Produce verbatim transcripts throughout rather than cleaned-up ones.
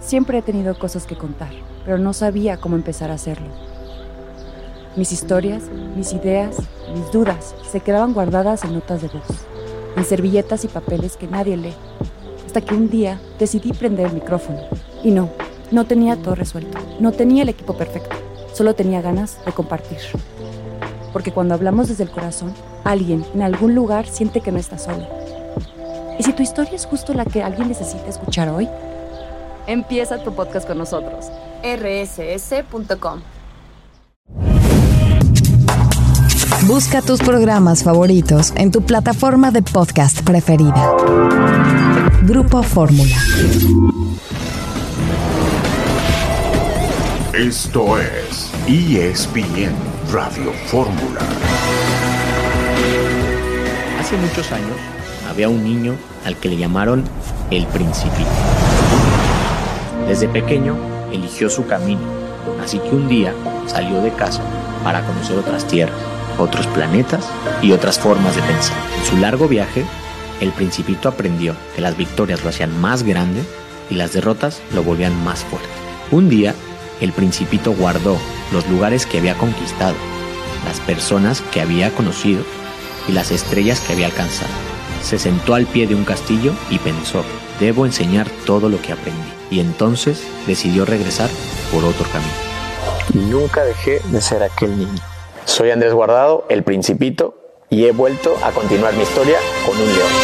Siempre he tenido cosas que contar, pero no sabía cómo empezar a hacerlo. Mis historias, mis ideas, mis dudas se quedaban guardadas en notas de voz, en servilletas y papeles que nadie lee, hasta que un día decidí prender el micrófono. Y no, no tenía todo resuelto, no tenía el equipo perfecto, solo tenía ganas de compartir. Porque cuando hablamos desde el corazón, alguien en algún lugar siente que no está solo. ¿Y si tu historia es justo la que alguien necesita escuchar hoy? Empieza tu podcast con nosotros. erre ese ese punto com. Busca tus programas favoritos en tu plataforma de podcast preferida. Grupo Fórmula. Esto es E S P N Radio Fórmula. Hace muchos años había un niño al que le llamaron el Principito. Desde pequeño eligió su camino, así que un día salió de casa para conocer otras tierras, otros planetas y otras formas de pensar. En su largo viaje, el Principito aprendió que las victorias lo hacían más grande y las derrotas lo volvían más fuerte. Un día, el Principito guardó los lugares que había conquistado, las personas que había conocido y las estrellas que había alcanzado. Se sentó al pie de un castillo y pensó: debo enseñar todo lo que aprendí. Y entonces decidió regresar por otro camino. Nunca dejé de ser aquel niño. Soy Andrés Guardado, el Principito, y he vuelto a continuar mi historia con un león.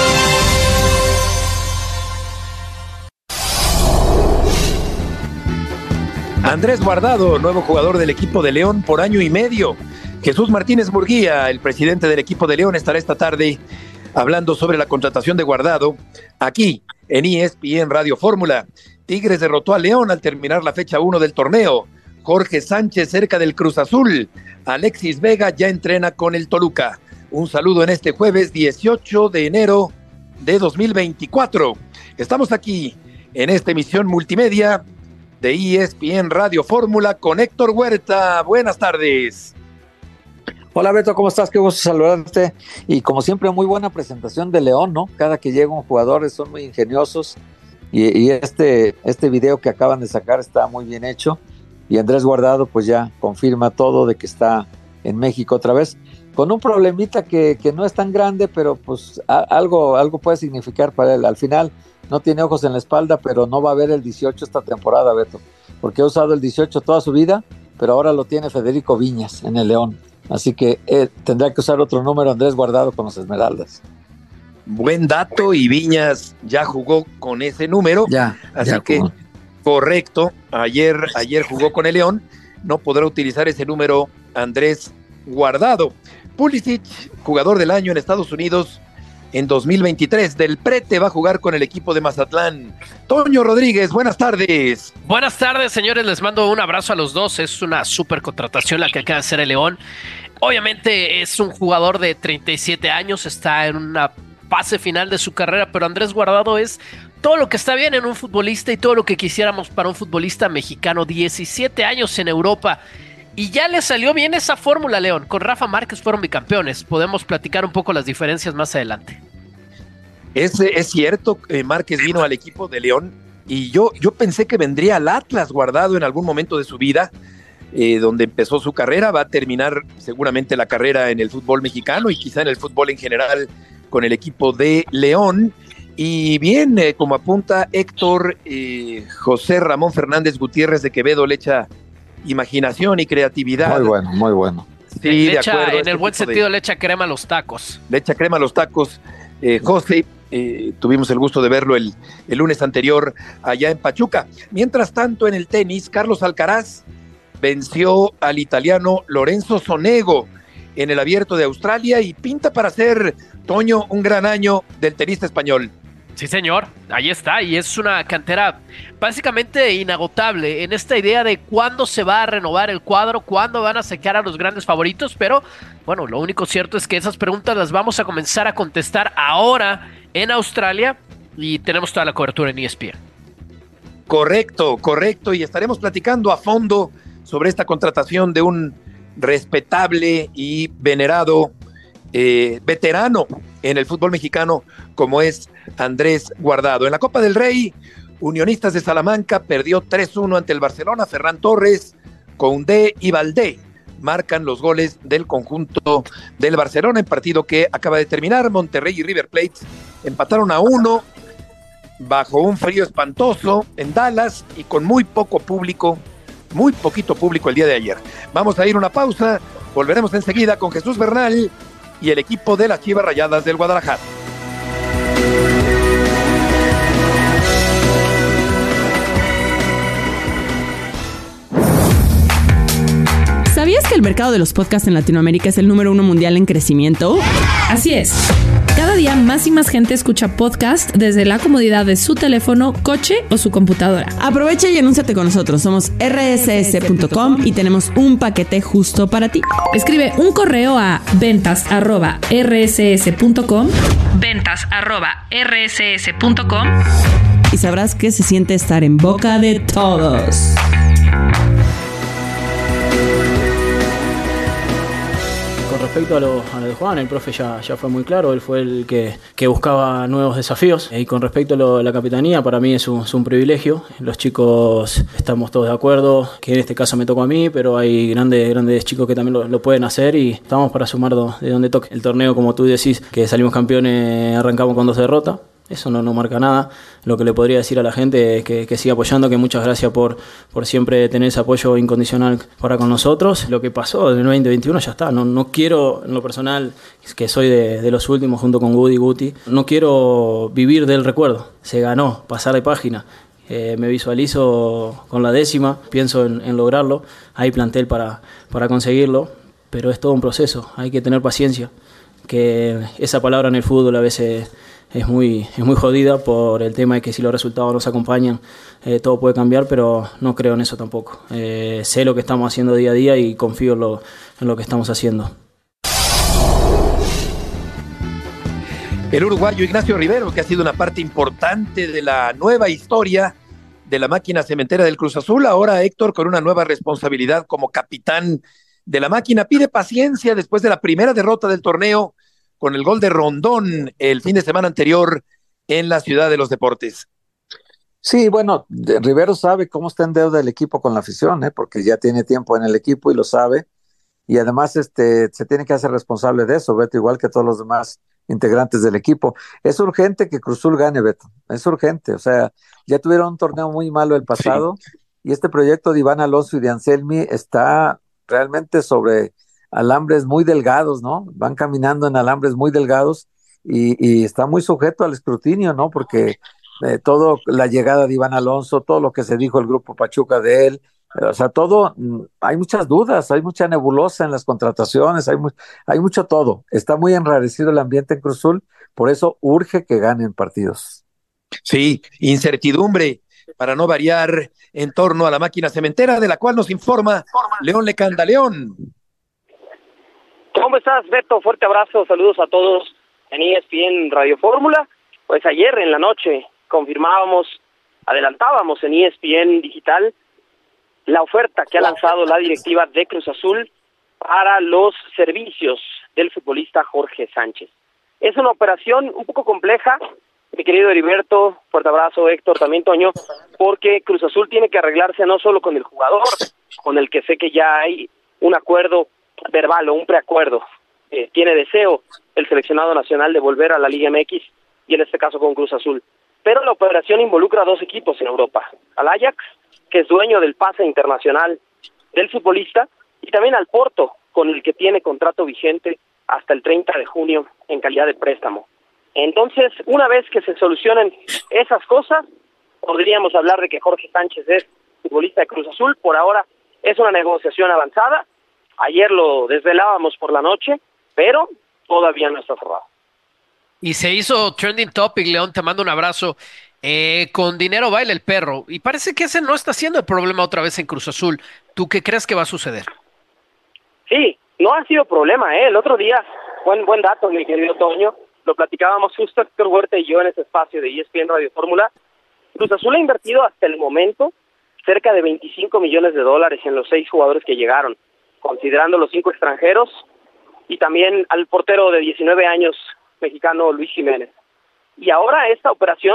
Andrés Guardado, nuevo jugador del equipo de León por año y medio. Jesús Martínez Murguía, el presidente del equipo de León, estará esta tarde hablando sobre la contratación de Guardado aquí en E S P N Radio Fórmula. Tigres derrotó a León al terminar la fecha uno del torneo. Jorge Sánchez cerca del Cruz Azul. Alexis Vega ya entrena con el Toluca. Un saludo en este jueves dieciocho de enero de dos mil veinticuatro. Estamos aquí en esta emisión multimedia de E S P N Radio Fórmula con Héctor Huerta. Buenas tardes. Hola Beto, ¿cómo estás? Qué gusto saludarte. Y como siempre, muy buena presentación de León, ¿no? Cada que llega un jugador son muy ingeniosos. Y, y este, este video que acaban de sacar está muy bien hecho. Y Andrés Guardado pues ya confirma todo de que está en México otra vez. Con un problemita que, que no es tan grande, pero pues a, algo, algo puede significar para él. Al final no tiene ojos en la espalda, pero no va a ver el dieciocho esta temporada, Beto. Porque ha usado el dieciocho toda su vida, pero ahora lo tiene Federico Viñas en el León. Así que eh, tendrá que usar otro número Andrés Guardado con los Esmeraldas. Buen dato, y Viñas ya jugó con ese número. Ya, así ya que jugó. Correcto, ayer, ayer jugó con el León, no podrá utilizar ese número Andrés Guardado. Pulisic, jugador del año en Estados Unidos en dos mil veintitrés, del Prete va a jugar con el equipo de Mazatlán. Toño Rodríguez, buenas tardes. Buenas tardes, señores, les mando un abrazo a los dos. Es una súper contratación la que acaba de hacer el León. Obviamente es un jugador de treinta y siete años, está en una fase final de su carrera, pero Andrés Guardado es todo lo que está bien en un futbolista y todo lo que quisiéramos para un futbolista mexicano. diecisiete años en Europa y ya le salió bien esa fórmula, León. Con Rafa Márquez fueron bicampeones. Podemos platicar un poco las diferencias más adelante. Es, es cierto, eh, Márquez vino al equipo de León y yo, yo pensé que vendría al Atlas Guardado en algún momento de su vida, eh, donde empezó su carrera. Va a terminar seguramente la carrera en el fútbol mexicano y quizá en el fútbol en general con el equipo de León. Y bien, eh, como apunta Héctor, eh, José Ramón Fernández Gutiérrez de Quevedo le echa imaginación y creatividad. Muy bueno, muy bueno. Sí, le de echa, acuerdo. en este el buen tipo sentido de, le echa crema a los tacos. le echa crema a los tacos. Eh, José, eh, tuvimos el gusto de verlo el, el lunes anterior allá en Pachuca. Mientras tanto, en el tenis, Carlos Alcaraz venció al italiano Lorenzo Sonego en el Abierto de Australia y pinta para ser, Toño, un gran año del tenista español. Sí, señor, ahí está, y es una cantera básicamente inagotable en esta idea de cuándo se va a renovar el cuadro, cuándo van a sacar a los grandes favoritos, pero bueno, lo único cierto es que esas preguntas las vamos a comenzar a contestar ahora en Australia y tenemos toda la cobertura en E S P N. Correcto, correcto, y estaremos platicando a fondo sobre esta contratación de un respetable y venerado eh, veterano en el fútbol mexicano como es Andrés Guardado. En la Copa del Rey, Unionistas de Salamanca perdió tres uno ante el Barcelona. Ferran Torres, Koundé y Valdé marcan los goles del conjunto del Barcelona en partido que acaba de terminar. Monterrey y River Plate empataron a uno bajo un frío espantoso en Dallas y con muy poco público, muy poquito público el día de ayer. Vamos a ir a una pausa, volveremos enseguida con Jesús Bernal y el equipo de las Chivas Rayadas del Guadalajara. ¿Sabías que el mercado de los podcasts en Latinoamérica es el número uno mundial en crecimiento? Así es. Cada día más y más gente escucha podcast desde la comodidad de su teléfono, coche o su computadora. Aprovecha y anúnciate con nosotros. Somos erre ese ese punto com y tenemos un paquete justo para ti. Escribe un correo a ventas arroba erre ese ese punto com, ventas arroba erre ese ese punto com y sabrás que se siente estar en boca de todos. Con respecto a lo, a lo de Juan, el profe ya, ya fue muy claro, él fue el que, que buscaba nuevos desafíos. Y con respecto a, lo, a la capitanía, para mí es un, es un privilegio. Los chicos estamos todos de acuerdo, que en este caso me tocó a mí, pero hay grandes, grandes chicos que también lo, lo pueden hacer y estamos para sumar do, de donde toque. El torneo, como tú decís, que salimos campeones, arrancamos con dos derrotas. Eso no, no marca nada. Lo que le podría decir a la gente es que, que siga apoyando, que muchas gracias por, por siempre tener ese apoyo incondicional para con nosotros. Lo que pasó en el veinte veintiuno ya está. No, no quiero, en lo personal, que soy de, de los últimos junto con Woody Guti, no quiero vivir del recuerdo. Se ganó, pasar de página. Eh, me visualizo con la décima, pienso en, en lograrlo. Hay plantel para, para conseguirlo, pero es todo un proceso. Hay que tener paciencia, que esa palabra en el fútbol a veces es muy, es muy jodida por el tema de que si los resultados nos acompañan, eh, todo puede cambiar, pero no creo en eso tampoco. Eh, sé lo que estamos haciendo día a día y confío en lo, en lo que estamos haciendo. El uruguayo Ignacio Rivero, que ha sido una parte importante de la nueva historia de la máquina cementera del Cruz Azul, ahora Héctor, con una nueva responsabilidad como capitán de la máquina, pide paciencia después de la primera derrota del torneo con el gol de Rondón el fin de semana anterior en la Ciudad de los Deportes. Sí, bueno, Rivero sabe cómo está en deuda el equipo con la afición, ¿eh? Porque ya tiene tiempo en el equipo y lo sabe, y además este, se tiene que hacer responsable de eso, Beto, igual que todos los demás integrantes del equipo. Es urgente que Cruz Azul gane, Beto, es urgente, o sea, ya tuvieron un torneo muy malo el pasado, sí. Y este proyecto de Iván Alonso y de Anselmi está realmente sobre alambres muy delgados, ¿no? Van caminando en alambres muy delgados y, y está muy sujeto al escrutinio, ¿no? Porque eh, todo, la llegada de Iván Alonso, todo lo que se dijo el grupo Pachuca de él, eh, o sea, todo, hay muchas dudas, hay mucha nebulosa en las contrataciones, hay, mu hay mucho todo. Está muy enrarecido el ambiente en Cruz Azul, por eso urge que ganen partidos. Sí, incertidumbre, para no variar, en torno a la máquina cementera, de la cual nos informa León Lecanda. León. ¿Cómo estás, Beto? Fuerte abrazo, saludos a todos en E S P N Radio Fórmula. Pues ayer en la noche confirmábamos, adelantábamos en E S P N Digital la oferta que ha lanzado la directiva de Cruz Azul para los servicios del futbolista Jorge Sánchez. Es una operación un poco compleja, mi querido Heriberto, fuerte abrazo, Héctor, también Toño, porque Cruz Azul tiene que arreglarse no solo con el jugador, con el que sé que ya hay un acuerdo verbal o un preacuerdo. Eh, tiene deseo el seleccionado nacional de volver a la Liga M X y en este caso con Cruz Azul. Pero la operación involucra a dos equipos en Europa, al Ajax, que es dueño del pase internacional del futbolista, y también al Porto, con el que tiene contrato vigente hasta el treinta de junio en calidad de préstamo. Entonces, una vez que se solucionen esas cosas, podríamos hablar de que Jorge Sánchez es futbolista de Cruz Azul. Por ahora es una negociación avanzada. Ayer lo desvelábamos por la noche, pero todavía no está cerrado. Y se hizo trending topic, León, te mando un abrazo. Eh, con dinero baila el perro. Y parece que ese no está siendo el problema otra vez en Cruz Azul. ¿Tú qué crees que va a suceder? Sí, no ha sido problema, ¿eh? El otro día, buen buen dato, mi querido Toño, lo platicábamos justo Héctor Huerta y yo en ese espacio de E S P N Radio Fórmula. Cruz Azul ha invertido hasta el momento cerca de veinticinco millones de dólares en los seis jugadores que llegaron, considerando los cinco extranjeros y también al portero de diecinueve años mexicano Luis Jiménez. Y ahora esta operación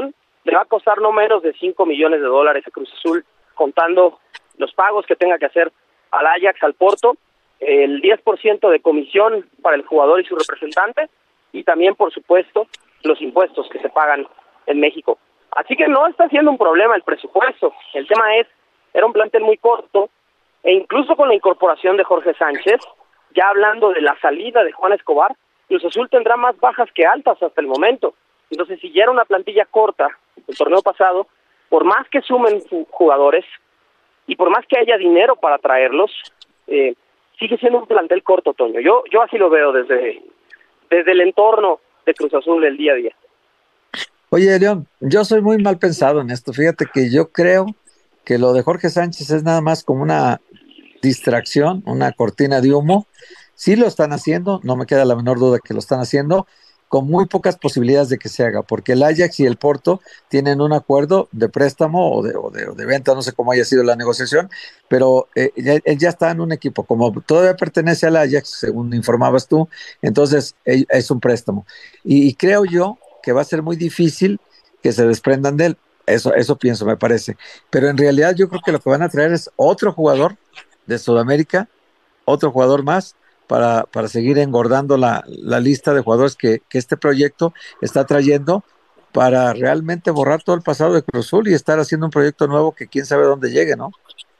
le va a costar no menos de cinco millones de dólares a Cruz Azul, contando los pagos que tenga que hacer al Ajax, al Porto, el diez por ciento de comisión para el jugador y su representante, y también, por supuesto, los impuestos que se pagan en México. Así que no está siendo un problema el presupuesto. El tema es, era un plantel muy corto, e incluso con la incorporación de Jorge Sánchez, ya hablando de la salida de Juan Escobar, Cruz Azul tendrá más bajas que altas hasta el momento. Entonces, si ya era una plantilla corta el torneo pasado, por más que sumen jugadores y por más que haya dinero para traerlos, eh, sigue siendo un plantel corto, Toño. Yo yo así lo veo desde, desde el entorno de Cruz Azul del día a día. Oye, León, yo soy muy mal pensado en esto. Fíjate que yo creo que lo de Jorge Sánchez es nada más como una distracción, una cortina de humo. Sí lo están haciendo, no me queda la menor duda que lo están haciendo, con muy pocas posibilidades de que se haga, porque el Ajax y el Porto tienen un acuerdo de préstamo o de, o de, o de venta, no sé cómo haya sido la negociación, pero eh, él, él ya está en un equipo, como todavía pertenece al Ajax, según informabas tú, entonces él, es un préstamo. Y, y creo yo que va a ser muy difícil que se desprendan de él, eso, eso pienso, me parece. Pero en realidad yo creo que lo que van a traer es otro jugador de Sudamérica, otro jugador más, para, para seguir engordando la, la lista de jugadores que, que este proyecto está trayendo para realmente borrar todo el pasado de Cruz Azul y estar haciendo un proyecto nuevo que quién sabe dónde llegue, ¿no?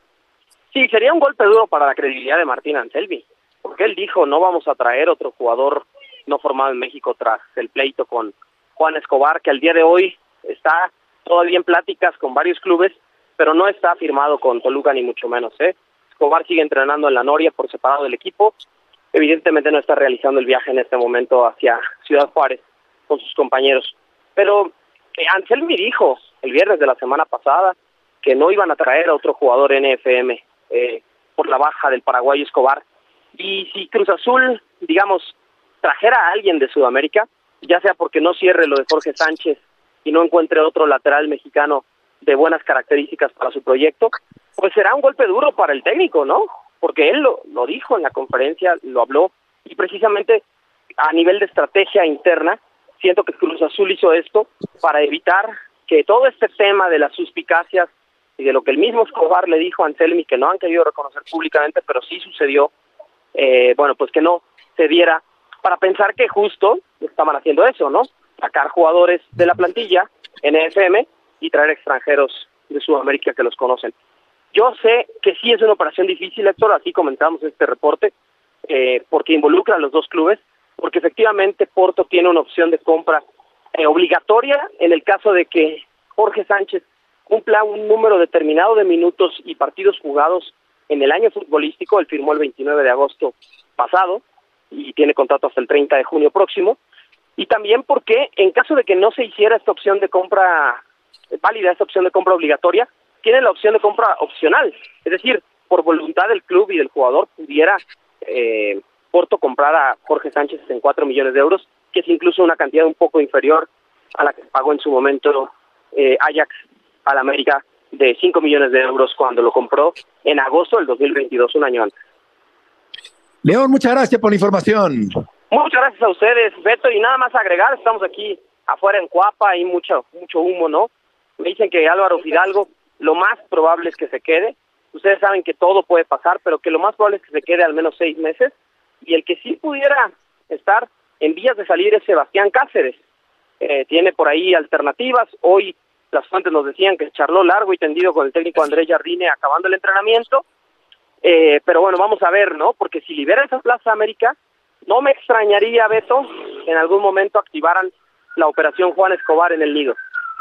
Sí, sería un golpe duro para la credibilidad de Martín Anselmi, porque él dijo, no vamos a traer otro jugador no formado en México tras el pleito con Juan Escobar, que al día de hoy está todavía en pláticas con varios clubes, pero no está firmado con Toluca ni mucho menos, ¿eh? Escobar sigue entrenando en la Noria por separado del equipo. Evidentemente no está realizando el viaje en este momento hacia Ciudad Juárez con sus compañeros. Pero eh, Anselmi dijo el viernes de la semana pasada que no iban a traer a otro jugador N F M eh, por la baja del paraguayo Escobar. Y si Cruz Azul, digamos, trajera a alguien de Sudamérica, ya sea porque no cierre lo de Jorge Sánchez y no encuentre otro lateral mexicano de buenas características para su proyecto, pues será un golpe duro para el técnico, ¿no? Porque él lo, lo dijo en la conferencia, lo habló, y precisamente a nivel de estrategia interna, siento que Cruz Azul hizo esto para evitar que todo este tema de las suspicacias y de lo que el mismo Escobar le dijo a Anselmi, que no han querido reconocer públicamente, pero sí sucedió, eh, bueno, pues que no se diera, para pensar que justo estaban haciendo eso, ¿no? Sacar jugadores de la plantilla, N F M, y traer extranjeros de Sudamérica que los conocen. Yo sé que sí es una operación difícil, Héctor, así comentamos este reporte, eh, porque involucra a los dos clubes, porque efectivamente Porto tiene una opción de compra eh, obligatoria en el caso de que Jorge Sánchez cumpla un número determinado de minutos y partidos jugados en el año futbolístico. Él firmó el veintinueve de agosto pasado y tiene contrato hasta el treinta de junio próximo, y también porque en caso de que no se hiciera esta opción de compra válida, esta opción de compra obligatoria, tiene la opción de compra opcional, es decir, por voluntad del club y del jugador pudiera eh, Porto comprar a Jorge Sánchez en cuatro millones de euros, que es incluso una cantidad un poco inferior a la que pagó en su momento eh, Ajax al América de cinco millones de euros cuando lo compró en agosto del dos mil veintidós, un año antes. León, muchas gracias por la información. Muchas gracias a ustedes, Beto, y nada más agregar, estamos aquí afuera en Cuapa, hay mucho, mucho humo, ¿no? Me dicen que Álvaro Fidalgo, lo más probable es que se quede. Ustedes saben que todo puede pasar, pero que lo más probable es que se quede al menos seis meses. Y el que sí pudiera estar en vías de salir es Sebastián Cáceres. Eh, tiene por ahí alternativas. Hoy las fuentes nos decían que charló largo y tendido con el técnico Andrés Jardine acabando el entrenamiento. Eh, pero bueno, vamos a ver, ¿no? Porque si libera esa Plaza América, no me extrañaría, Beto, que en algún momento activaran la operación Juan Escobar en el Nido.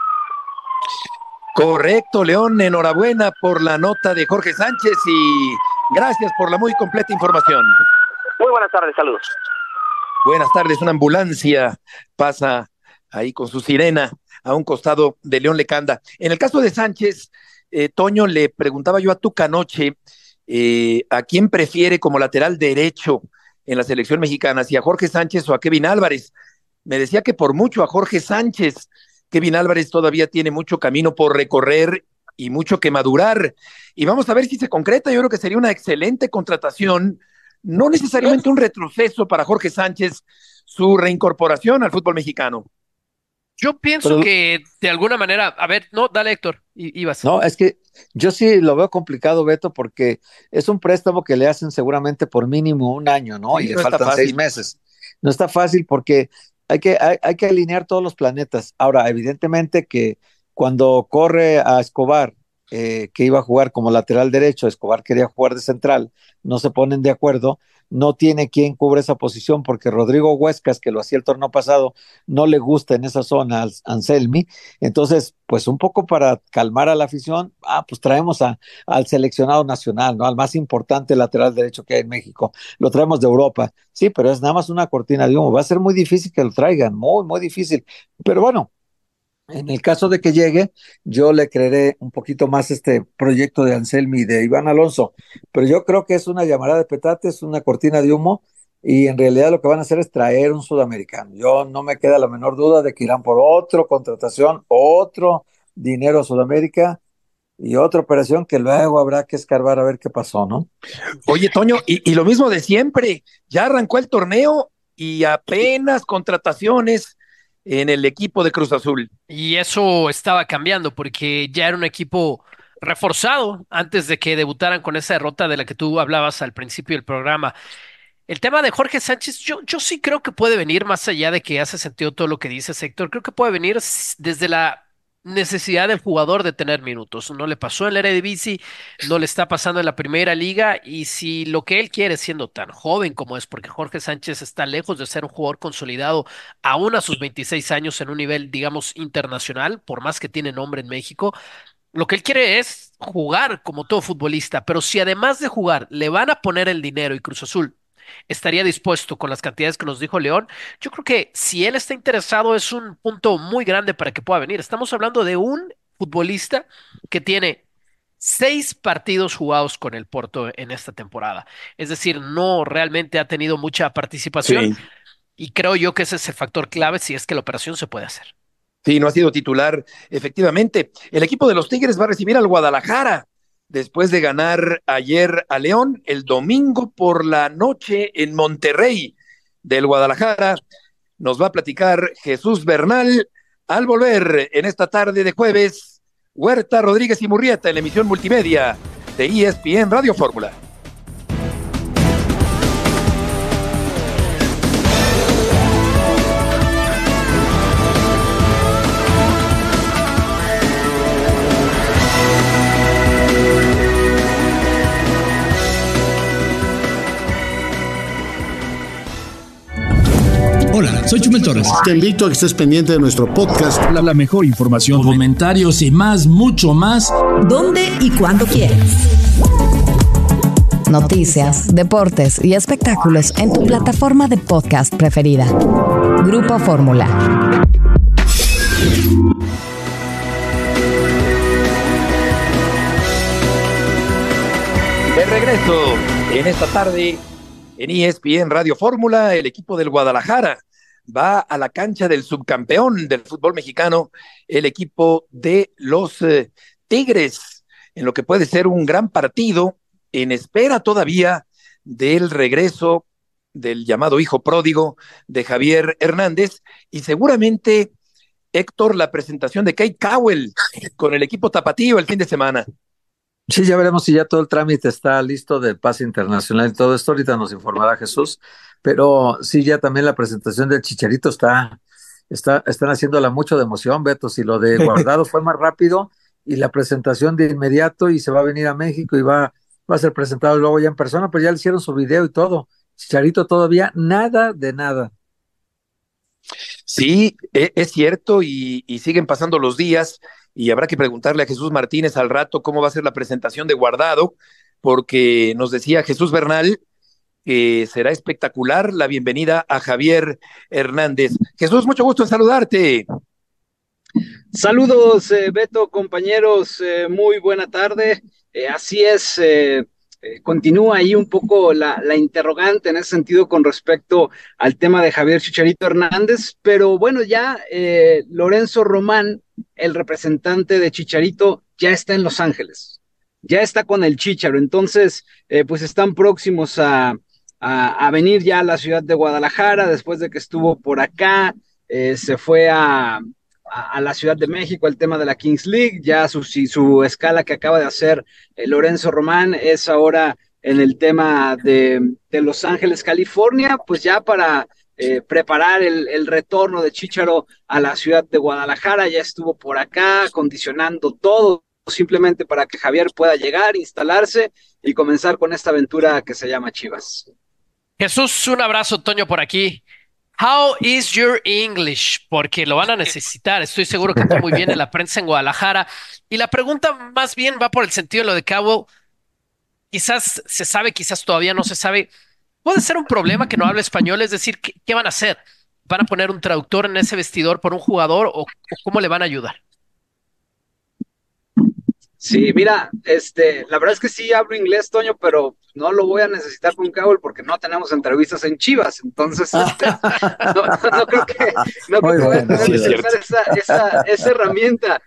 Correcto, León, enhorabuena por la nota de Jorge Sánchez y gracias por la muy completa información. Muy buenas tardes, saludos. Buenas tardes, una ambulancia pasa ahí con su sirena a un costado de León Lecanda. En el caso de Sánchez, eh, Toño, le preguntaba yo a Tuca anoche, eh, ¿a quién prefiere como lateral derecho en la selección mexicana? ¿Si a Jorge Sánchez o a Kevin Álvarez? Me decía que por mucho a Jorge Sánchez. Kevin Álvarez todavía tiene mucho camino por recorrer y mucho que madurar. Y vamos a ver si se concreta. Yo creo que sería una excelente contratación, no necesariamente un retroceso para Jorge Sánchez, su reincorporación al fútbol mexicano. Yo pienso Pero, que de alguna manera, a ver, no, dale Héctor, i- ibas. no, es que yo sí lo veo complicado, Beto, porque es un préstamo que le hacen seguramente por mínimo un año, ¿no? Y Sí, le no está faltan seis fácil. meses. No está fácil porque hay que, hay, hay que alinear todos los planetas. Ahora, evidentemente que cuando corre a Escobar, eh, que iba a jugar como lateral derecho, Escobar quería jugar de central, no se ponen de acuerdo, no tiene quien cubre esa posición porque Rodrigo Huescas, que lo hacía el torneo pasado, no le gusta en esa zona al Anselmi. Entonces, pues un poco para calmar a la afición, ah, pues traemos a, al seleccionado nacional, ¿no? Al más importante lateral derecho que hay en México. Lo traemos de Europa. Sí, pero es nada más una cortina de humo. Va a ser muy difícil que lo traigan, muy, muy difícil. Pero bueno, en el caso de que llegue, yo le creeré un poquito más este proyecto de Anselmi y de Iván Alonso. Pero yo creo que es una llamada de petate, es una cortina de humo. Y en realidad lo que van a hacer es traer un sudamericano. Yo no me queda la menor duda de que irán por otra contratación, otro dinero a Sudamérica y otra operación que luego habrá que escarbar a ver qué pasó, ¿no? Oye, Toño, y, y lo mismo de siempre, ya arrancó el torneo y apenas contrataciones en el equipo de Cruz Azul. Y eso estaba cambiando porque ya era un equipo reforzado antes de que debutaran con esa derrota de la que tú hablabas al principio del programa. El tema de Jorge Sánchez, yo, yo sí creo que puede venir más allá de que hace sentido todo lo que dice Héctor. Creo que puede venir s- desde la necesidad del jugador de tener minutos. No le pasó en la Eredivisie, no le está pasando en la Primera Liga y si lo que él quiere siendo tan joven como es, porque Jorge Sánchez está lejos de ser un jugador consolidado aún a sus veintiséis años en un nivel, digamos, internacional, por más que tiene nombre en México. Lo que él quiere es jugar como todo futbolista, pero si además de jugar le van a poner el dinero y Cruz Azul estaría dispuesto con las cantidades que nos dijo León, yo creo que si él está interesado es un punto muy grande para que pueda venir. Estamos hablando de un futbolista que tiene seis partidos jugados con el Porto en esta temporada. Es decir, no realmente ha tenido mucha participación Sí. y creo yo que ese es el factor clave si es que la operación se puede hacer. Sí, no ha sido titular, efectivamente. El equipo de los Tigres va a recibir al Guadalajara después de ganar ayer a León, el domingo por la noche en Monterrey del Guadalajara. Nos va a platicar Jesús Bernal al volver en esta tarde de jueves. Huerta, Rodríguez y Murrieta en la emisión multimedia de E S P N Radio Fórmula. Hola, soy Chumel Torres. Te invito a que estés pendiente de nuestro podcast. La, la mejor información, comentarios y más, mucho más. ¿Dónde y cuándo quieras? Noticias, deportes y espectáculos en tu plataforma de podcast preferida. Grupo Fórmula. De regreso en esta tarde en E S P N Radio Fórmula, el equipo del Guadalajara va a la cancha del subcampeón del fútbol mexicano, el equipo de los eh, Tigres, en lo que puede ser un gran partido, en espera todavía del regreso del llamado hijo pródigo de Javier Hernández, y seguramente, Héctor, la presentación de Kate Cowell con el equipo tapatío el fin de semana. Sí, ya veremos si ya todo el trámite está listo del pase internacional y todo esto. Ahorita nos informará Jesús, pero sí, ya también la presentación del Chicharito está, está, están haciéndola mucho de emoción, Beto. Si lo de Guardado fue más rápido y la presentación de inmediato y se va a venir a México y va, va a ser presentado luego ya en persona, pero ya le hicieron su video y todo. Chicharito todavía nada de nada. Sí, e- es cierto y, y siguen pasando los días y habrá que preguntarle a Jesús Martínez al rato cómo va a ser la presentación de Guardado, porque nos decía Jesús Bernal que será espectacular la bienvenida a Javier Hernández. Jesús, mucho gusto en saludarte. Saludos, eh, Beto, compañeros, eh, muy buena tarde. Eh, así es, eh, eh, continúa ahí un poco la, la interrogante en ese sentido con respecto al tema de Javier Chicharito Hernández, pero bueno, ya eh, Lorenzo Román, el representante de Chicharito, ya está en Los Ángeles, ya está con el Chicharo, entonces eh, pues están próximos a, a, a venir ya a la ciudad de Guadalajara, después de que estuvo por acá, eh, se fue a... a, a la Ciudad de México, el tema de la Kings League, ya su, si, su escala que acaba de hacer eh, Lorenzo Román es ahora en el tema de, de Los Ángeles, California, pues ya para eh, preparar el, el retorno de Chícharo a la ciudad de Guadalajara, ya estuvo por acá condicionando todo simplemente para que Javier pueda llegar, instalarse y comenzar con esta aventura que se llama Chivas. Jesús, un abrazo, Toño, por aquí. How is your English? Porque lo van a necesitar. Estoy seguro que está muy bien en la prensa en Guadalajara. Y la pregunta más bien va por el sentido de lo de Cowell. Quizás se sabe, quizás todavía no se sabe. ¿Puede ser un problema que no hable español? Es decir, ¿qué, qué van a hacer? ¿Van a poner un traductor en ese vestidor por un jugador o, o cómo le van a ayudar? Sí, mira, este, la verdad es que sí hablo inglés, Toño, pero no lo voy a necesitar con Cowell porque no tenemos entrevistas en Chivas, entonces este, no, no, no creo que, no creo que voy a tener que utilizar esa, esa, esa herramienta.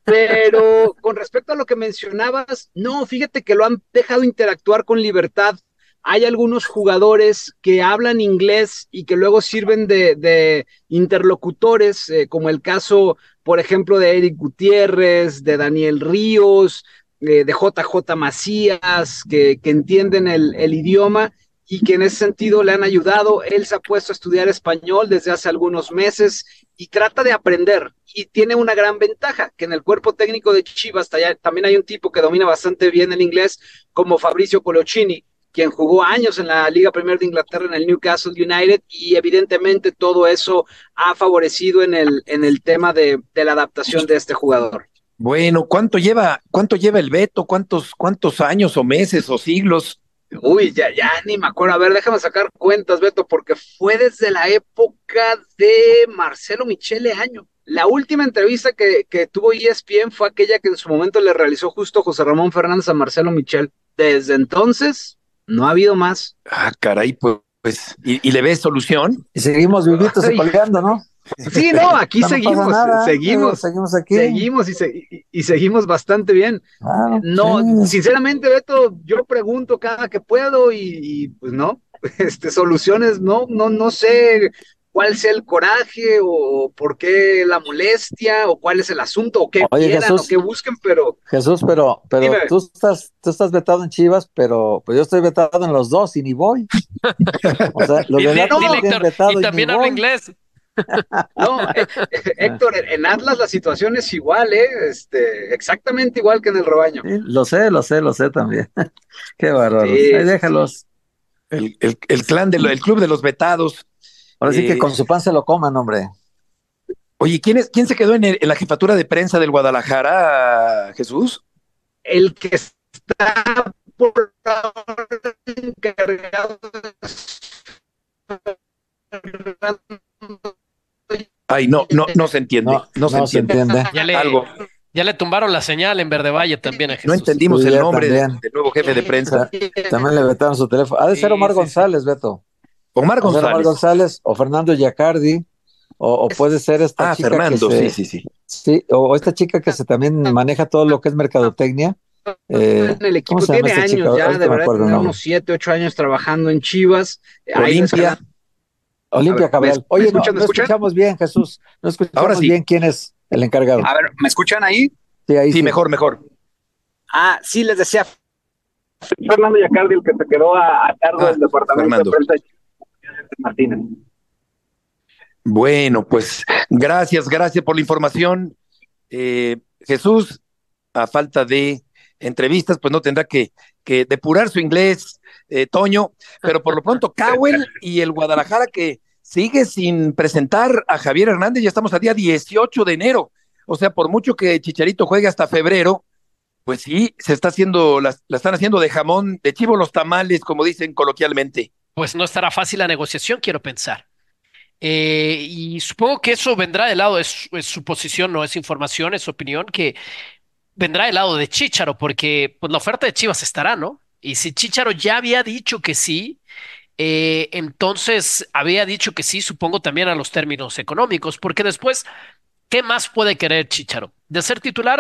Pero con respecto a lo que mencionabas, no, fíjate que lo han dejado interactuar con libertad. Hay algunos jugadores que hablan inglés y que luego sirven de, de interlocutores, eh, como el caso, por ejemplo, de Eric Gutiérrez, de Daniel Ríos, eh, de J J Macías, que, que entienden el, el idioma y que en ese sentido le han ayudado. Él se ha puesto a estudiar español desde hace algunos meses y trata de aprender. Y tiene una gran ventaja, que en el cuerpo técnico de Chivas también hay un tipo que domina bastante bien el inglés, como Fabricio Colochini, quien jugó años en la Liga Premier de Inglaterra en el Newcastle United, y evidentemente todo eso ha favorecido en el, en el tema de, de la adaptación de este jugador. Bueno, ¿cuánto lleva, cuánto lleva el Beto? ¿Cuántos, cuántos años o meses o siglos? Uy, ya, ya ni me acuerdo. A ver, déjame sacar cuentas, Beto, porque fue desde la época de Marcelo Michele Año. La última entrevista que, que tuvo E S P N fue aquella que en su momento le realizó justo José Ramón Fernández a Marcelo Michel. Desde entonces no ha habido más. Ah, caray, pues, pues ¿y, y le ves solución? Y seguimos vivitos y colgando, ¿no? Sí, no, aquí no seguimos, nada, seguimos, seguimos aquí. Seguimos y, se, y, y seguimos bastante bien. Ah, no, sí. Sinceramente, Beto, yo pregunto cada que puedo y, y pues no, este, soluciones, no, no, no sé cuál sea el coraje o por qué la molestia o cuál es el asunto o qué Oye, quieran Jesús, o qué busquen, pero... Jesús, pero, pero Dime. tú estás, tú estás vetado en Chivas, pero pues yo estoy vetado en los dos y ni voy. O sea, los Y, de di- Atlas dile, me tienen Héctor, vetado y y también ni habla voy. inglés. No, eh, eh, Héctor, en Atlas la situación es igual, ¿eh? Este, exactamente igual que en el rebaño. Sí, lo sé, lo sé, lo sé también. Qué bárbaros. Sí, Ahí sí, déjalos. El, el, el clan del el club de los vetados. Ahora sí Eh, que con su pan se lo coman, hombre. Oye, ¿quién, es, ¿quién se quedó en, el- en la jefatura de prensa del Guadalajara, Jesús? El que está por ahora encargado Ay, no, no, no se entiende. No, No, se no se entiende. entiende. Ya le, Algo. ya le tumbaron la señal en Verde Valle también a Jesús. No entendimos Sí, el ya nombre de- también. del nuevo jefe de prensa. También le vetaron su teléfono. Ha de ser Sí, Omar sí, sí. González, Beto. Omar Puede ser Omar González. González o Fernando Yacardi, o, o puede ser esta Ah, chica Fernando, que se, sí, sí, sí. sí, o, o esta chica que se también maneja todo lo que es mercadotecnia. Eh, en el equipo, ¿cómo se llama tiene esta chica? años ya, Ahorita de me verdad, acuerdo el tiene nombre. unos siete, ocho años trabajando en Chivas. Ahí Olimpia. les- Olimpia A ver, Cabral. ¿me- Oye, me no, escuchan, me no escuchan? escuchamos bien, Jesús. No escuchamos Ahora sí. bien quién es el encargado. A ver, ¿me escuchan ahí? Sí, ahí Sí, sí. mejor, mejor. Ah, sí, les decía. Fernando Yacardi, el que se quedó a, a cargo Ah, del departamento Fernando. de prensa de Chivas, Martínez. Bueno, pues gracias, gracias por la información. Eh, Jesús, a falta de entrevistas, pues no tendrá que, que depurar su inglés, eh, Toño, pero por lo pronto Cowell y el Guadalajara que sigue sin presentar a Javier Hernández, ya estamos al día dieciocho de enero, o sea, por mucho que Chicharito juegue hasta febrero, pues sí, se está haciendo, la, la están haciendo de jamón, de chivo los tamales, como dicen coloquialmente. Pues no estará fácil la negociación, quiero pensar. Eh, y supongo que eso vendrá del lado, es, es su posición, no es información, es opinión, que vendrá del lado de Chícharo, porque pues, la oferta de Chivas estará, ¿no? Y si Chícharo ya había dicho que sí, eh, entonces había dicho que sí, supongo también a los términos económicos, porque después, ¿qué más puede querer Chícharo? De ser titular,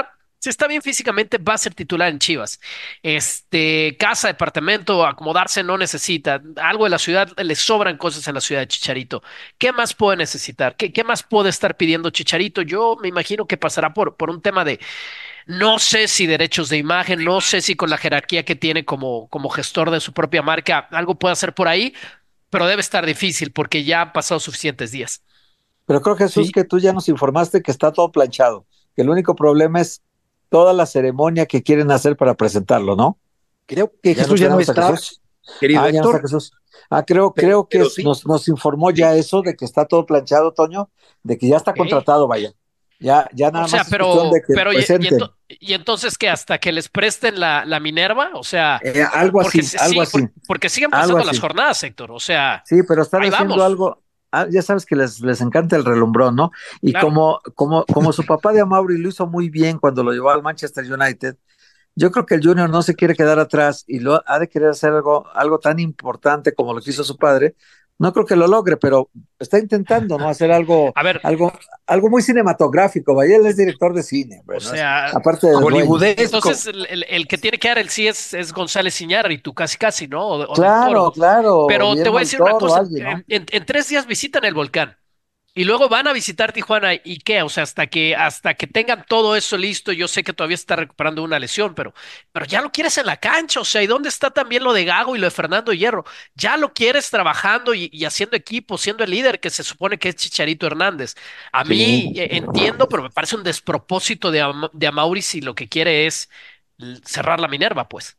Si está bien físicamente, va a ser titular en Chivas. Este, casa, departamento, acomodarse no necesita. Algo de la ciudad, le sobran cosas en la ciudad de Chicharito. ¿Qué más puede necesitar? ¿Qué, qué más puede estar pidiendo Chicharito? Yo me imagino que pasará por, por un tema de, no sé si derechos de imagen, no sé si con la jerarquía que tiene como, como gestor de su propia marca, algo puede hacer por ahí, pero debe estar difícil porque ya han pasado suficientes días. Pero creo, Jesús, Sí. que tú ya nos informaste que está todo planchado, que el único problema es toda la ceremonia que quieren hacer para presentarlo, ¿no? Creo que ¿Ya Jesús ya no tenemos a está, Jesús? querido Ah, ya no Héctor. está Jesús. Ah, creo, Pero- creo que pero sí. nos, nos informó ya eso, de que está todo planchado, Toño, de que ya está Ok. contratado, vaya. Ya, ya nada O sea, más es cuestión pero, de que pero y, y presenten. ento- y entonces que hasta que les presten la, la Minerva, o sea, Eh, algo porque, así, sí- algo sí, por- así. porque siguen Algo pasando así. las jornadas, Héctor. O sea, Sí, pero están ahí haciendo vamos. algo, ah, ya sabes que les, les encanta el relumbrón, ¿no? Y Claro. como, como, como su papá de Amaury lo hizo muy bien cuando lo llevó al Manchester United, yo creo que el Junior no se quiere quedar atrás y lo ha de querer hacer algo, algo tan importante como lo que hizo su padre. No creo que lo logre, pero está intentando, ¿no? Hacer algo, A ver, algo, algo muy cinematográfico. Vaya, él es director de cine, o bueno, es- sea, aparte de Hollywoodesco. entonces el, el- el que tiene que dar el sí es, es González Iñárritu, casi casi, ¿no? O, o del Claro, Toro. claro. Pero te Guillermo voy a del decir una Toro, cosa, alguien, ¿no? en, en- en tres días visitan el volcán y luego van a visitar Tijuana y qué, o sea, hasta que hasta que tengan todo eso listo, yo sé que todavía está recuperando una lesión, pero pero ya lo quieres en la cancha, o sea, ¿y dónde está también lo de Gago y lo de Fernando Hierro? Ya lo quieres trabajando y, y haciendo equipo, siendo el líder que se supone que es Chicharito Hernández. A mí Sí. eh, entiendo, pero me parece un despropósito de, Am- de Amaury si lo que quiere es l- cerrar la Minerva, pues.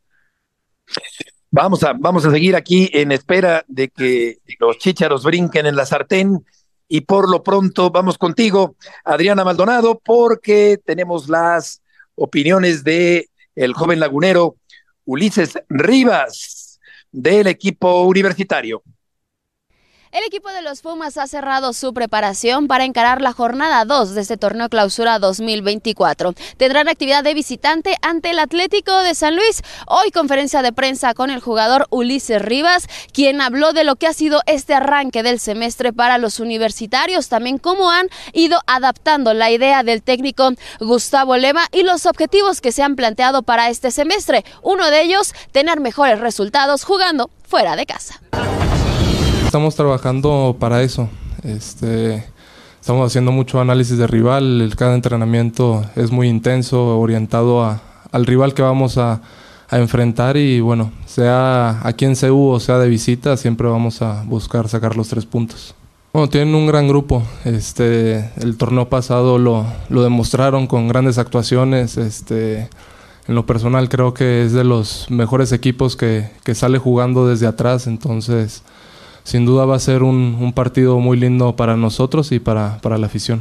Vamos a, vamos a seguir aquí en espera de que los chícharos brinquen en la sartén y por lo pronto vamos contigo, Adriana Maldonado, porque tenemos las opiniones de el joven lagunero Ulises Rivas del equipo universitario. El equipo de los Pumas ha cerrado su preparación para encarar la jornada dos de este torneo clausura dos mil veinticuatro. Tendrán actividad de visitante ante el Atlético de San Luis. Hoy conferencia de prensa con el jugador Ulises Rivas, quien habló de lo que ha sido este arranque del semestre para los universitarios, también cómo han ido adaptando la idea del técnico Gustavo Lema y los objetivos que se han planteado para este semestre. Uno de ellos, tener mejores resultados jugando fuera de casa. Estamos trabajando para eso. Este, estamos haciendo mucho análisis de rival. El, cada entrenamiento es muy intenso, orientado a, al rival que vamos a, a enfrentar. Y bueno, sea aquí en C U o sea de visita, siempre vamos a buscar sacar los tres puntos. Bueno, tienen un gran grupo. Este, el torneo pasado lo, lo demostraron con grandes actuaciones. Este, en lo personal creo que es de los mejores equipos que, que sale jugando desde atrás. Entonces, sin duda va a ser un, un partido muy lindo para nosotros y para, para la afición.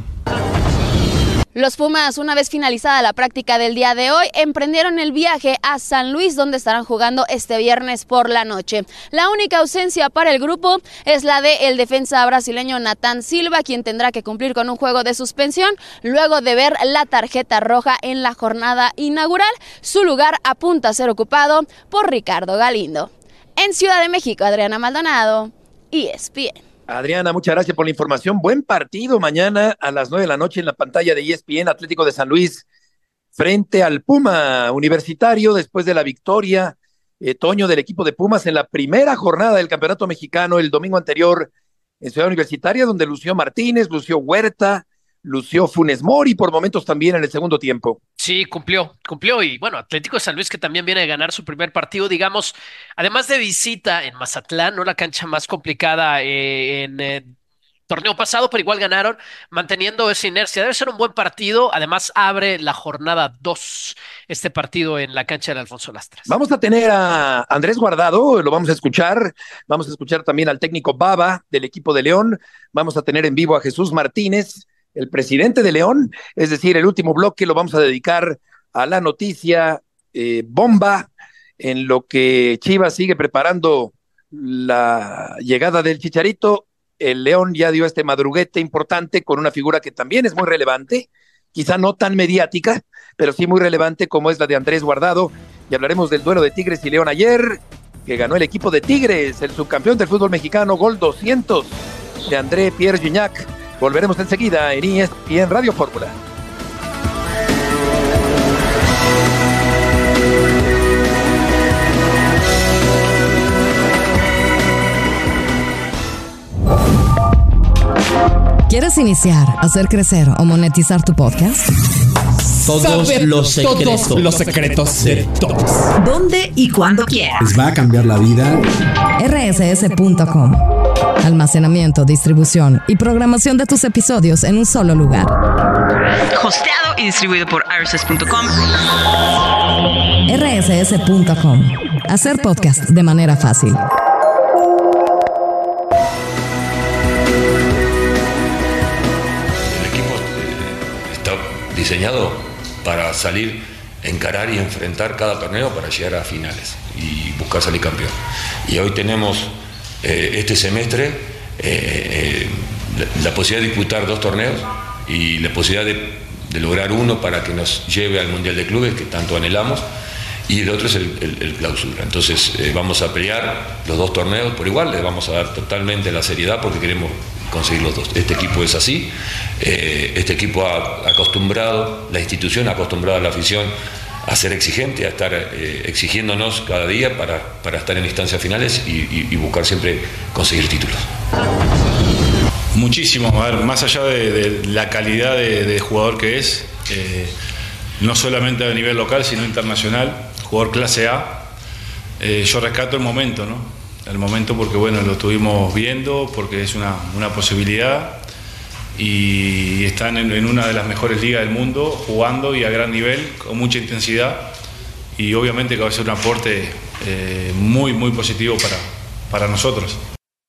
Los Pumas, una vez finalizada la práctica del día de hoy, emprendieron el viaje a San Luis, donde estarán jugando este viernes por la noche. La única ausencia para el grupo es la de el defensa brasileño Nathan Silva, quien tendrá que cumplir con un juego de suspensión luego de ver la tarjeta roja en la jornada inaugural. Su lugar apunta a ser ocupado por Ricardo Galindo. En Ciudad de México, Adriana Maldonado, E S P N. Adriana, muchas gracias por la información. Buen partido mañana a las nueve de la noche en la pantalla de E S P N, Atlético de San Luis frente al Puma Universitario después de la victoria, eh, Toño, del equipo de Pumas en la primera jornada del Campeonato Mexicano el domingo anterior en Ciudad Universitaria, donde lució Martínez, lució Huerta, lució Funes Mori por momentos también en el segundo tiempo. Sí, cumplió, cumplió y bueno, Atlético de San Luis que también viene de ganar su primer partido, digamos, además de visita en Mazatlán, no la cancha más complicada eh, en eh, torneo pasado, pero igual ganaron, manteniendo esa inercia. Debe ser un buen partido, además abre la jornada dos este partido en la cancha de Alfonso Lastras. Vamos a tener a Andrés Guardado, lo vamos a escuchar, vamos a escuchar también al técnico Baba del equipo de León, vamos a tener en vivo a Jesús Martínez, el presidente de León, es decir, el último bloque lo vamos a dedicar a la noticia eh, bomba en lo que Chivas sigue preparando la llegada del Chicharito. El León ya dio este madruguete importante con una figura que también es muy relevante, quizá no tan mediática, pero sí muy relevante como es la de Andrés Guardado. Y hablaremos del duelo de Tigres y León ayer, que ganó el equipo de Tigres, el subcampeón del fútbol mexicano, gol doscientos de André Pierre Gignac. Volveremos enseguida en E S P N Radio Fórmula. ¿Quieres iniciar, hacer crecer o monetizar tu podcast? Todos Saber los secretos. todos los secretos de todos. ¿Dónde y cuándo quieras? ¿Les va a cambiar la vida? R S S punto com. Almacenamiento, distribución y programación de tus episodios en un solo lugar. Hosteado y distribuido por R S S punto com. R S S punto com. Hacer podcast de manera fácil. El equipo está diseñado para salir, encarar y enfrentar cada torneo para llegar a finales y buscar salir campeón. Y hoy tenemos eh, este semestre eh, eh, la, la posibilidad de disputar dos torneos y la posibilidad de, de lograr uno para que nos lleve al Mundial de Clubes que tanto anhelamos, y el otro es el, el, el clausura. Entonces eh, vamos a pelear los dos torneos por igual, le vamos a dar totalmente la seriedad porque queremos conseguir los dos. Este equipo es así, eh, este equipo ha acostumbrado, la institución ha acostumbrado a la afición a ser exigente, a estar eh, exigiéndonos cada día para, para estar en instancias finales y, y, y buscar siempre conseguir títulos. Muchísimo, a ver, más allá de, de la calidad de, de jugador que es, eh, no solamente a nivel local sino internacional, jugador clase A, eh, yo rescato el momento, ¿no? El momento porque bueno, lo estuvimos viendo, porque es una, una posibilidad y están en, en una de las mejores ligas del mundo, jugando y a gran nivel, con mucha intensidad, y obviamente que va a ser un aporte eh, muy, muy positivo para, para nosotros.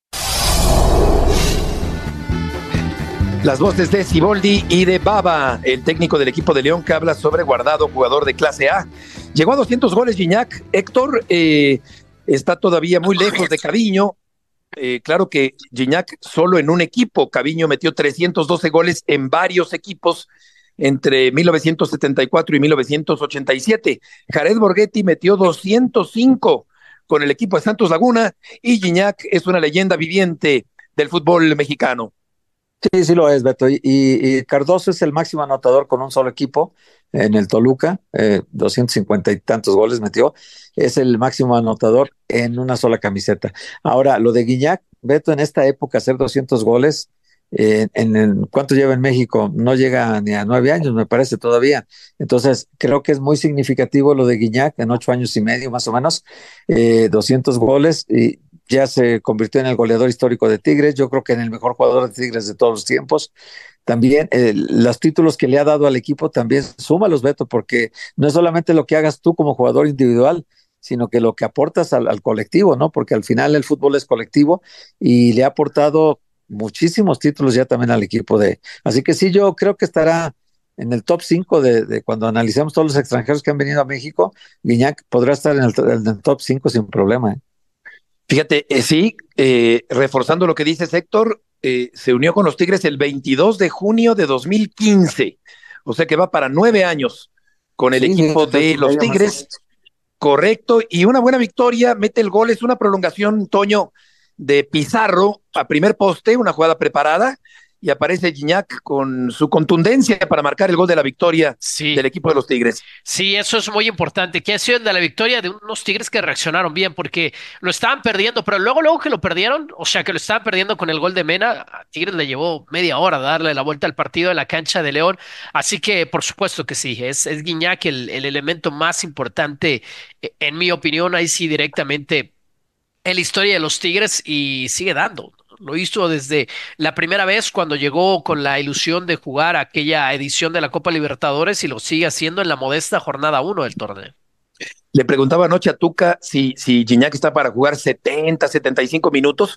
Las voces de Siboldi y de Baba, el técnico del equipo de León, que habla sobre Guardado, jugador de clase A. Llegó a doscientos goles Gignac. Héctor, eh, está todavía muy lejos de Caviño. Eh, claro que Gignac solo en un equipo. Caviño metió trescientos doce goles en varios equipos entre mil novecientos setenta y cuatro y mil novecientos ochenta y siete. Jared Borghetti metió doscientos cinco con el equipo de Santos Laguna, y Gignac es una leyenda viviente del fútbol mexicano. Sí, sí lo es, Beto. Y, y Cardoso es el máximo anotador con un solo equipo en el Toluca, eh, doscientos cincuenta y tantos goles metió. Es el máximo anotador en una sola camiseta. Ahora, lo de Gignac, Beto, en esta época hacer doscientos goles, eh, en el, ¿cuánto lleva en México? No llega ni a nueve años, me parece, todavía. Entonces, creo que es muy significativo lo de Gignac, en ocho años y medio más o menos, eh, doscientos goles, y ya se convirtió en el goleador histórico de Tigres, yo creo que en el mejor jugador de Tigres de todos los tiempos. También eh, los títulos que le ha dado al equipo también súmalos, Beto, porque no es solamente lo que hagas tú como jugador individual, sino que lo que aportas al, al colectivo, ¿no? Porque al final el fútbol es colectivo y le ha aportado muchísimos títulos ya también al equipo de... Así que sí, yo creo que estará en el top cinco de, de cuando analicemos todos los extranjeros que han venido a México. Gignac podrá estar en el, en el top cinco sin problema, ¿eh? Fíjate, eh, sí, eh, reforzando lo que dices, Héctor, eh, se unió con los Tigres el veintidós de junio de dos mil quince, o sea que va para nueve años con el sí, equipo sí, de los Tigres, correcto, y una buena victoria, mete el gol, es una prolongación, Toño, de Pizarro a primer poste, una jugada preparada, y aparece Gignac con su contundencia para marcar el gol de la victoria sí. del equipo de los Tigres. Sí, eso es muy importante, que ha sido de la victoria de unos Tigres que reaccionaron bien, porque lo estaban perdiendo, pero luego, luego que lo perdieron, o sea, que lo estaban perdiendo con el gol de Mena, a Tigres le llevó media hora darle la vuelta al partido en la cancha de León, así que por supuesto que sí, es, es Gignac el, el elemento más importante, en mi opinión, ahí sí directamente en la historia de los Tigres, y sigue dando. Lo hizo desde la primera vez cuando llegó con la ilusión de jugar aquella edición de la Copa Libertadores, y lo sigue haciendo en la modesta jornada uno del torneo. Le preguntaba anoche a Tuca si, si Gignac está para jugar setenta, setenta y cinco minutos,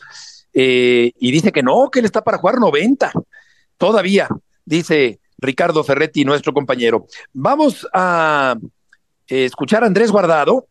eh, y dice que no, que él está para jugar noventa. Todavía, dice Ricardo Ferretti, nuestro compañero. Vamos a eh, escuchar a Andrés Guardado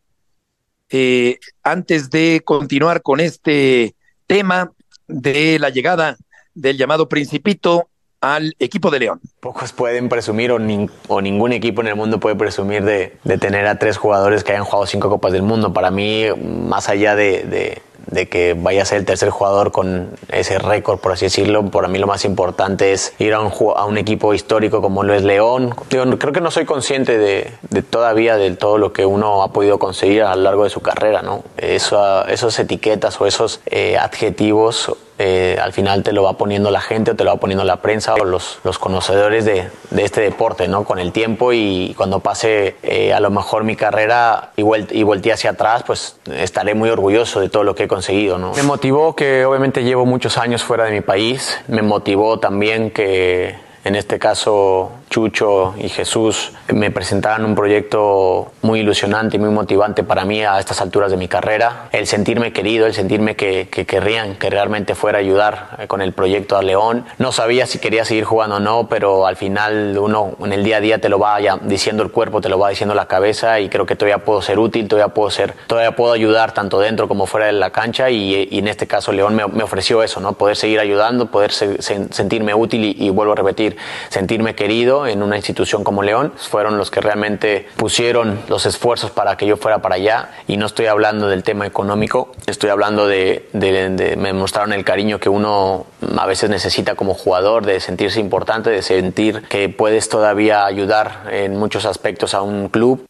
eh, antes de continuar con este tema de la llegada del llamado Principito al equipo de León. Pocos pueden presumir, o, nin, o ningún equipo en el mundo puede presumir de, de tener a tres jugadores que hayan jugado cinco Copas del Mundo. Para mí, más allá de, de, de que vaya a ser el tercer jugador con ese récord, por así decirlo, para mí lo más importante es ir a un, a un equipo histórico como lo es León. Yo creo que no soy consciente de, de todavía de todo lo que uno ha podido conseguir a lo largo de su carrera, ¿no? Eso, esos etiquetas o esos eh, adjetivos eh, al final te lo va poniendo la gente o te lo va poniendo la prensa o los, los conocedores de, de este deporte, ¿no? Con el tiempo y cuando pase eh, a lo mejor mi carrera y, vuelt y volteé hacia atrás, pues estaré muy orgulloso de todo lo que he conseguido, ¿no? Me motivó que obviamente llevo muchos años fuera de mi país, me motivó también que en este caso Chucho y Jesús me presentaban un proyecto muy ilusionante y muy motivante para mí a estas alturas de mi carrera. El sentirme querido, el sentirme que, que querrían que realmente fuera a ayudar con el proyecto a León. No sabía si quería seguir jugando o no, pero al final uno en el día a día te lo va ya diciendo el cuerpo, te lo va diciendo la cabeza y creo que todavía puedo ser útil, todavía puedo ser, todavía puedo ayudar tanto dentro como fuera de la cancha y, y en este caso León me, me ofreció eso, ¿no? Poder seguir ayudando, poder se, se, sentirme útil y, y vuelvo a repetir, sentirme querido en una institución como León. Fueron los que realmente pusieron los esfuerzos para que yo fuera para allá y no estoy hablando del tema económico, estoy hablando de, de, de me mostraron el cariño que uno a veces necesita como jugador, de sentirse importante, de sentir que puedes todavía ayudar en muchos aspectos a un club.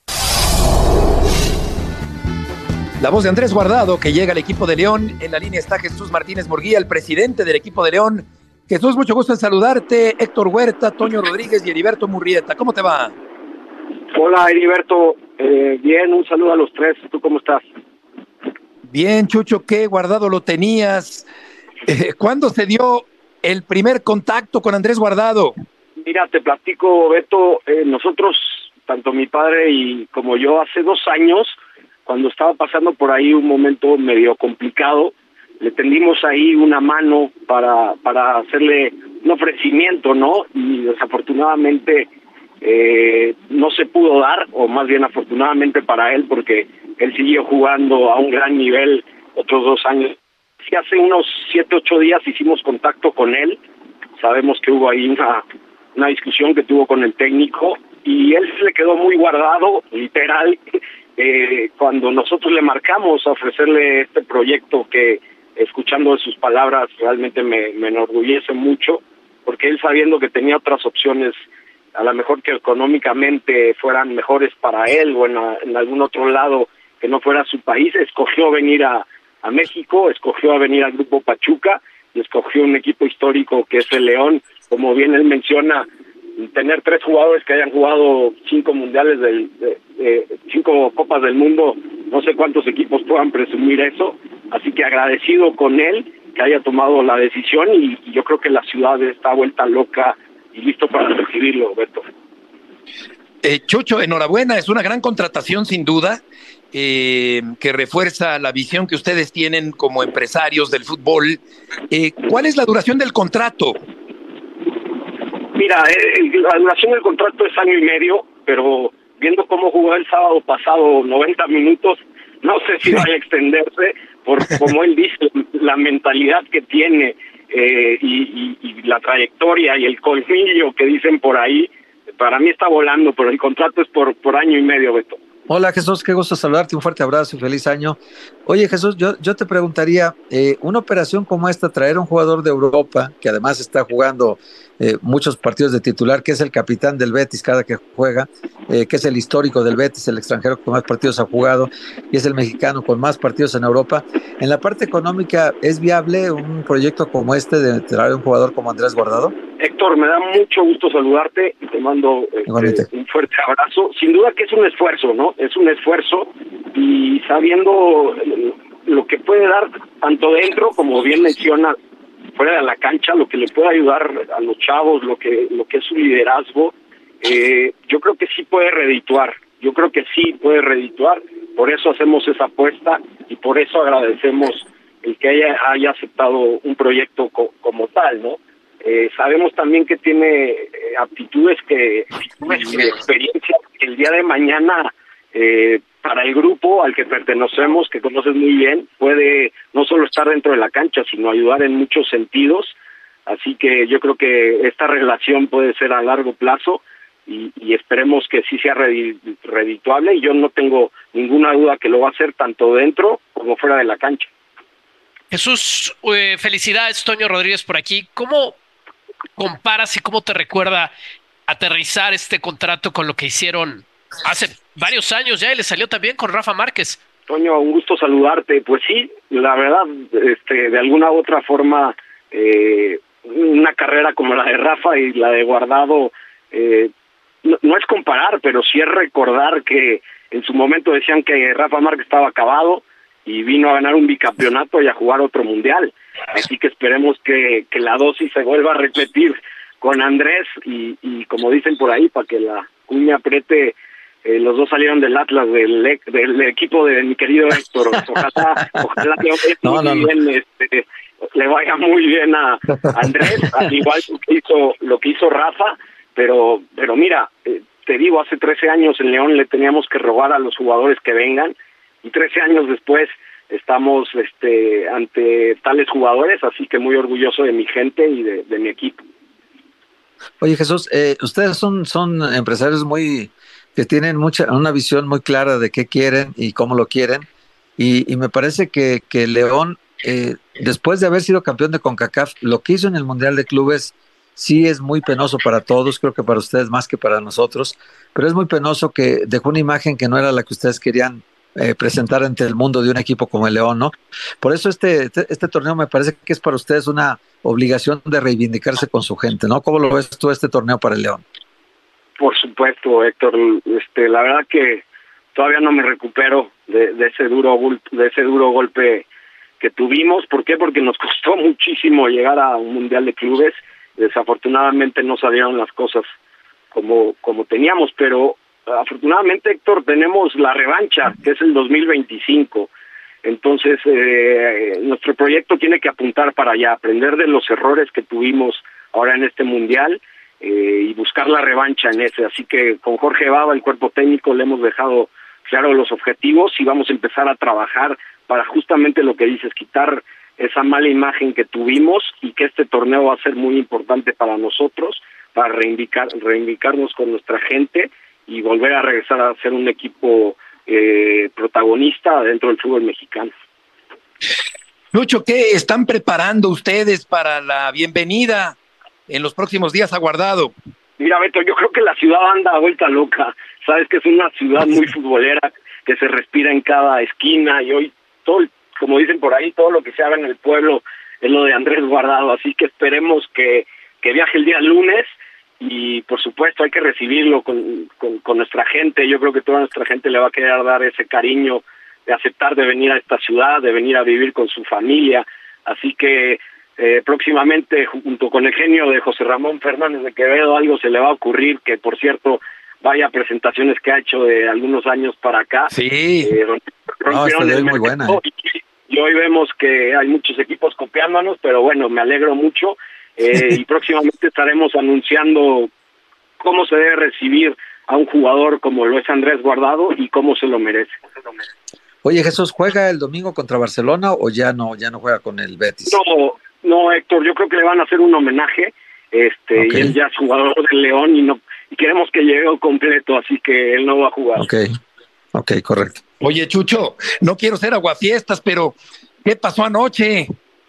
La voz de Andrés Guardado, que llega al equipo de León. En la línea está Jesús Martínez Murguía, el presidente del equipo de León. Jesús, mucho gusto en saludarte. Héctor Huerta, Toño Rodríguez y Heriberto Murrieta. ¿Cómo te va? Hola, Heriberto. Eh, bien, un saludo a los tres. ¿Tú cómo estás? Bien, Chucho, ¿qué Guardado lo tenías? Eh, ¿Cuándo se dio el primer contacto con Andrés Guardado? Mira, te platico, Beto. Eh, nosotros, tanto mi padre y como yo, hace dos años, cuando estaba pasando por ahí un momento medio complicado, le tendimos ahí una mano para para hacerle un ofrecimiento, ¿no? Y desafortunadamente eh, no se pudo dar, o más bien afortunadamente para él, porque él siguió jugando a un gran nivel otros dos años. Sí, hace unos siete, ocho días hicimos contacto con él. Sabemos que hubo ahí una, una discusión que tuvo con el técnico y él se le quedó muy guardado, literal, eh, cuando nosotros le marcamos a ofrecerle este proyecto que, escuchando sus palabras, realmente me, me enorgullece mucho, porque él, sabiendo que tenía otras opciones, a lo mejor que económicamente fueran mejores para él o en, a, en algún otro lado que no fuera su país, escogió venir a, a México, escogió a venir al Grupo Pachuca y escogió un equipo histórico que es el León. Como bien él menciona, tener tres jugadores que hayan jugado cinco mundiales, del, de, de, cinco copas del mundo, no sé cuántos equipos puedan presumir eso, así que agradecido con él que haya tomado la decisión y, y yo creo que la ciudad está vuelta loca y listo para recibirlo, Beto. Eh, Chucho, enhorabuena, es una gran contratación sin duda, eh, que refuerza la visión que ustedes tienen como empresarios del fútbol. Eh, ¿Cuál es la duración del contrato? Mira, eh, la duración del contrato es año y medio, pero viendo cómo jugó el sábado pasado noventa minutos, no sé si vaya a extenderse, por como él dice, la mentalidad que tiene eh, y, y, y la trayectoria y el colmillo que dicen por ahí, para mí está volando, pero el contrato es por, por año y medio, Beto. Hola Jesús, qué gusto saludarte, un fuerte abrazo y feliz año. Oye Jesús, yo, yo te preguntaría, eh, una operación como esta, traer a un jugador de Europa, que además está jugando eh, muchos partidos de titular, que es el capitán del Betis cada que juega, eh, que es el histórico del Betis, el extranjero que más partidos ha jugado, y es el mexicano con más partidos en Europa. En la parte económica, ¿es viable un proyecto como este de traer a un jugador como Andrés Guardado? Héctor, me da mucho gusto saludarte y te mando este, un fuerte abrazo. Sin duda que es un esfuerzo, ¿no? Es un esfuerzo y sabiendo lo que puede dar tanto dentro, como bien menciona, fuera de la cancha, lo que le puede ayudar a los chavos, lo que lo que es su liderazgo, eh, yo creo que sí puede redituar, yo creo que sí puede redituar, por eso hacemos esa apuesta y por eso agradecemos el que haya, haya aceptado un proyecto co como tal, ¿no? Eh, sabemos también que tiene eh, aptitudes que, que experiencia que el día de mañana eh, para el grupo al que pertenecemos, que conoces muy bien, puede no solo estar dentro de la cancha, sino ayudar en muchos sentidos. Así que yo creo que esta relación puede ser a largo plazo y, y esperemos que sí sea redituable, y yo no tengo ninguna duda que lo va a hacer tanto dentro como fuera de la cancha. Jesús, eh, felicidades, Toño Rodríguez por aquí. ¿Cómo comparas y cómo te recuerda aterrizar este contrato con lo que hicieron hace varios años ya y le salió también con Rafa Márquez? Toño, un gusto saludarte. Pues sí, la verdad, este, de alguna u otra forma, eh, una carrera como la de Rafa y la de Guardado, eh, no, no es comparar, pero sí es recordar que en su momento decían que Rafa Márquez estaba acabado y vino a ganar un bicampeonato y a jugar otro mundial. Así que esperemos que, que la dosis se vuelva a repetir con Andrés y, y como dicen por ahí, para que la cuña apriete. Eh, los dos salieron del Atlas, del, del equipo de mi querido Héctor. Ojalá, ojalá le vaya no, muy no, no. bien, este, le vaya muy bien a Andrés, al igual que hizo, lo que hizo Rafa, pero, pero mira, eh, te digo, hace trece años en León le teníamos que robar a los jugadores que vengan, y trece años después estamos este, ante tales jugadores, así que muy orgulloso de mi gente y de, de mi equipo. Oye, Jesús, eh, ustedes son, son empresarios muy que tienen mucha una visión muy clara de qué quieren y cómo lo quieren, y, y me parece que, que León, eh, después de haber sido campeón de CONCACAF, lo que hizo en el Mundial de Clubes sí es muy penoso para todos, creo que para ustedes más que para nosotros, pero es muy penoso que dejó una imagen que no era la que ustedes querían eh, presentar ante el mundo de un equipo como el León, ¿no? Por eso este, este, este torneo me parece que es para ustedes una obligación de reivindicarse con su gente, ¿no? ¿Cómo lo ves tú este torneo para el León? Por supuesto, Héctor, este, la verdad que todavía no me recupero de, de ese duro de ese duro golpe que tuvimos. ¿Por qué? Porque nos costó muchísimo llegar a un mundial de clubes. Desafortunadamente no salieron las cosas como como teníamos, pero afortunadamente, Héctor, tenemos la revancha, que es el dos mil veinticinco. Entonces, eh, nuestro proyecto tiene que apuntar para allá, aprender de los errores que tuvimos ahora en este mundial. Eh, y buscar la revancha en ese, así que con Jorge Baba, el cuerpo técnico, le hemos dejado claro los objetivos y vamos a empezar a trabajar para justamente lo que dices, quitar esa mala imagen que tuvimos y que este torneo va a ser muy importante para nosotros, para reivindicar, reivindicarnos con nuestra gente y volver a regresar a ser un equipo eh, protagonista dentro del fútbol mexicano. Lucho, ¿qué están preparando ustedes para la bienvenida en los próximos días a Guardado? Mira, Beto, yo creo que la ciudad anda a vuelta loca. Sabes que es una ciudad muy futbolera, que se respira en cada esquina, y hoy, todo, como dicen por ahí, todo lo que se haga en el pueblo es lo de Andrés Guardado. Así que esperemos que, que viaje el día lunes y, por supuesto, hay que recibirlo con, con, con nuestra gente. Yo creo que toda nuestra gente le va a querer dar ese cariño de aceptar de venir a esta ciudad, de venir a vivir con su familia. Así que Eh, próximamente, junto con el genio de José Ramón Fernández de Quevedo, algo se le va a ocurrir, que por cierto, vaya presentaciones que ha hecho de algunos años para acá. Sí, eh, no, esta es muy buena. Y, y hoy vemos que hay muchos equipos copiándonos, pero bueno, me alegro mucho, eh, y próximamente estaremos anunciando cómo se debe recibir a un jugador como lo es Andrés Guardado y cómo se lo merece. Oye, Jesús, ¿juega el domingo contra Barcelona o ya no, ya no juega con el Betis? No, no, Héctor, yo creo que le van a hacer un homenaje, este, okay. Y él ya es jugador del León y no y queremos que llegue completo, así que él no va a jugar. Ok, ok, correcto. Oye, Chucho, no quiero ser aguafiestas, pero ¿qué pasó anoche?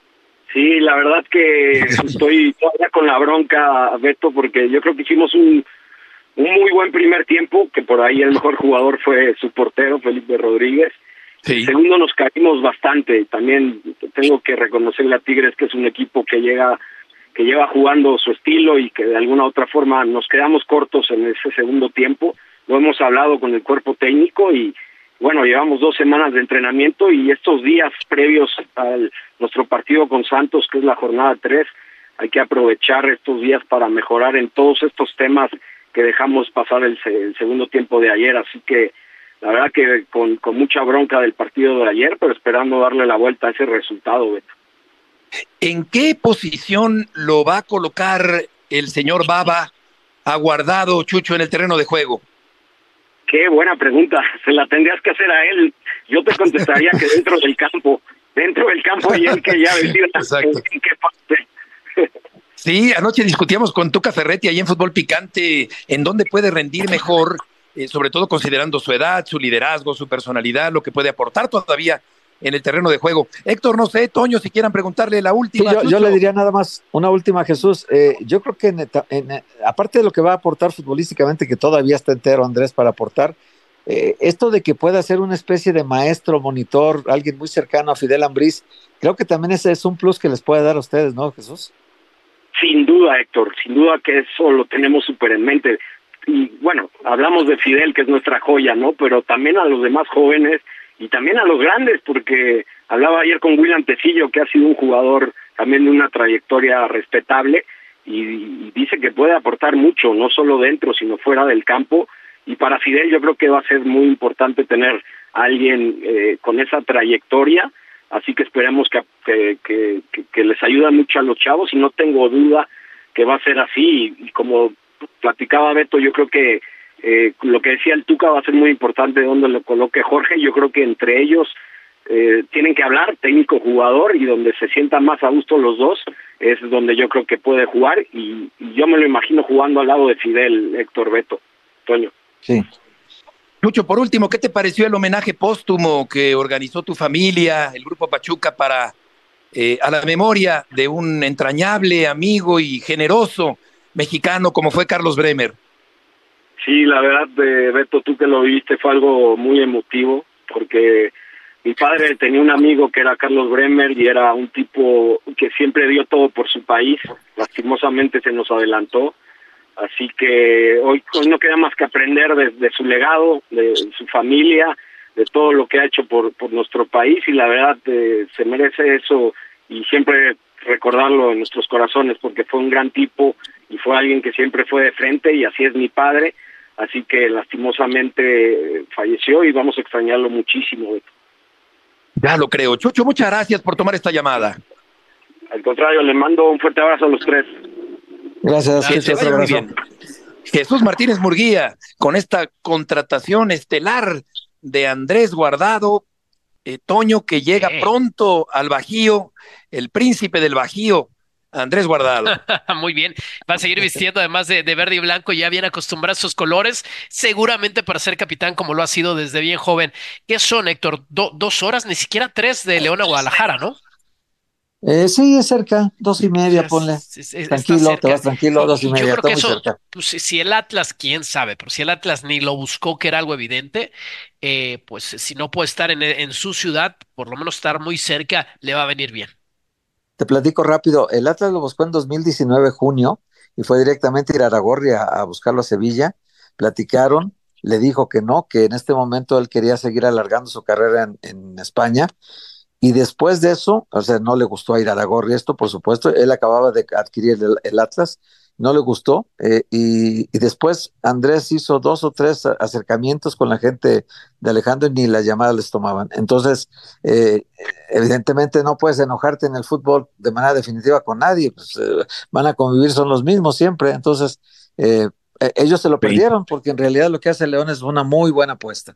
Sí, la verdad que estoy todavía con la bronca, Beto, porque yo creo que hicimos un, un muy buen primer tiempo, que por ahí el mejor jugador fue su portero, Felipe Rodríguez. Sí. Segundo, nos caímos bastante. También tengo que reconocerle a Tigres que es un equipo que llega, que lleva jugando su estilo y que de alguna u otra forma nos quedamos cortos en ese segundo tiempo. Lo hemos hablado con el cuerpo técnico y bueno, llevamos dos semanas de entrenamiento y estos días previos a nuestro partido con Santos, que es la jornada tres, hay que aprovechar estos días para mejorar en todos estos temas que dejamos pasar el, el segundo tiempo de ayer. Así que la verdad que con, con mucha bronca del partido de ayer, pero esperando darle la vuelta a ese resultado, Beto. ¿En qué posición lo va a colocar el señor Baba a Guardado, Chucho, en el terreno de juego? Qué buena pregunta, se la tendrías que hacer a él. Yo te contestaría que dentro del campo, dentro del campo y él que ya decida en, en qué parte. Sí, anoche discutíamos con Tuca Ferretti ahí en Fútbol Picante en dónde puede rendir mejor, eh, sobre todo considerando su edad, su liderazgo, su personalidad, lo que puede aportar todavía en el terreno de juego. Héctor, no sé, Toño, si quieran preguntarle la última. Sí, yo, yo le diría nada más una última, Jesús. Eh, yo creo que en, en, aparte de lo que va a aportar futbolísticamente, que todavía está entero Andrés para aportar, eh, esto de que pueda ser una especie de maestro, monitor, alguien muy cercano a Fidel Ambriz, creo que también ese es un plus que les puede dar a ustedes, ¿no, Jesús? Sin duda, Héctor, sin duda que eso lo tenemos súper en mente. Y bueno, hablamos de Fidel, que es nuestra joya, ¿no? Pero también a los demás jóvenes y también a los grandes, porque hablaba ayer con William Tecillo, que ha sido un jugador también de una trayectoria respetable, y, y dice que puede aportar mucho, no solo dentro, sino fuera del campo. Y para Fidel yo creo que va a ser muy importante tener a alguien eh, con esa trayectoria, así que esperemos que, que, que, que les ayude mucho a los chavos, y no tengo duda que va a ser así. Y, y como platicaba Beto, yo creo que eh, lo que decía el Tuca va a ser muy importante donde lo coloque Jorge. Yo creo que entre ellos eh, tienen que hablar, técnico-jugador, y donde se sientan más a gusto los dos es donde yo creo que puede jugar, y, y yo me lo imagino jugando al lado de Fidel, Héctor, Beto, Toño. Sí. Lucho, por último, ¿qué te pareció el homenaje póstumo que organizó tu familia, el Grupo Pachuca, para eh, a la memoria de un entrañable amigo y generoso mexicano como fue Carlos Bremer? Sí, la verdad, de Beto, tú que lo viste, fue algo muy emotivo, porque mi padre tenía un amigo que era Carlos Bremer, y era un tipo que siempre dio todo por su país. Lastimosamente se nos adelantó. Así que hoy, hoy no queda más que aprender de, de su legado, de su familia, de todo lo que ha hecho por, por nuestro país, y la verdad eh, se merece eso, y siempre recordarlo en nuestros corazones, porque fue un gran tipo y fue alguien que siempre fue de frente, y así es mi padre. Así que lastimosamente eh, falleció, y vamos a extrañarlo muchísimo. Ya lo creo. Chucho, muchas gracias por tomar esta llamada. Al contrario, le mando un fuerte abrazo a los tres. Gracias, que se vaya muy bien. Jesús Martínez Murguía, con esta contratación estelar de Andrés Guardado, eh, Toño, que llega Sí. pronto al Bajío, el príncipe del Bajío, Andrés Guardado. Muy bien, va a seguir vistiendo además de, de verde y blanco, ya bien acostumbrado a esos colores, seguramente para ser capitán como lo ha sido desde bien joven. ¿Qué son, Héctor? Do- dos horas, ni siquiera tres de León a Guadalajara, ¿no? Eh, sí, es cerca, dos y media, Es- ponle. es- es- está Tranquilo, cerca. te vas tranquilo, dos y Y media, yo creo está que muy eso, cerca. pues, si si el Atlas, quién sabe, pero si el Atlas ni lo buscó, que era algo evidente, eh, pues si no puede estar en, en su ciudad, por lo menos estar muy cerca, le va a venir bien. Te platico rápido, el Atlas lo buscó en dos mil diecinueve, junio, y fue directamente a Iraragorri a, a buscarlo a Sevilla. Platicaron, le dijo que no, que en este momento él quería seguir alargando su carrera en, en España. Y después de eso, o sea, no le gustó a Iraragorri esto, por supuesto, él acababa de adquirir el, el Atlas, no le gustó, eh, y, y después Andrés hizo dos o tres acercamientos con la gente de Alejandro, y ni las llamadas les tomaban. Entonces, eh, evidentemente no puedes enojarte en el fútbol de manera definitiva con nadie, pues, eh, van a convivir, son los mismos siempre. Entonces, eh, eh, ellos se lo perdieron, porque en realidad lo que hace León es una muy buena apuesta.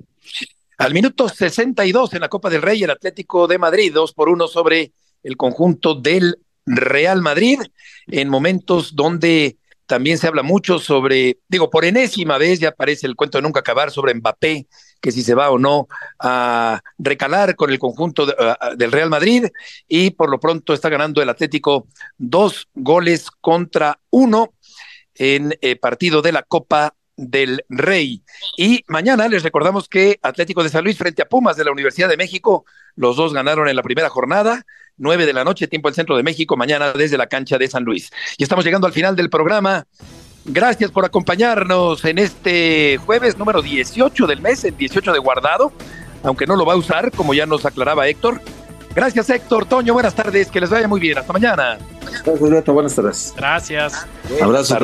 Al minuto sesenta y dos en la Copa del Rey, el Atlético de Madrid, dos por uno sobre el conjunto del Real Madrid, en momentos donde también se habla mucho sobre, digo, por enésima vez ya aparece el cuento de nunca acabar sobre Mbappé, que si se va o no a recalar con el conjunto de, uh, del Real Madrid, y por lo pronto está ganando el Atlético dos goles contra uno en eh, partido de la Copa del Rey. Y mañana les recordamos que Atlético de San Luis frente a Pumas de la Universidad de México, los dos ganaron en la primera jornada, nueve de la noche, tiempo del centro de México, mañana desde la cancha de San Luis. Y estamos llegando al final del programa. Gracias por acompañarnos en este jueves número dieciocho del mes, el dieciocho de Guardado, aunque no lo va a usar, como ya nos aclaraba Héctor. Gracias, Héctor. Toño, buenas tardes, que les vaya muy bien. Hasta mañana. Gracias, Beto. Buenas tardes. Gracias. Abrazo.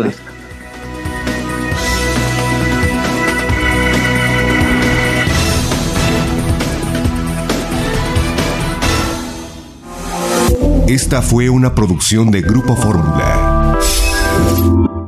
Esta fue una producción de Grupo Fórmula.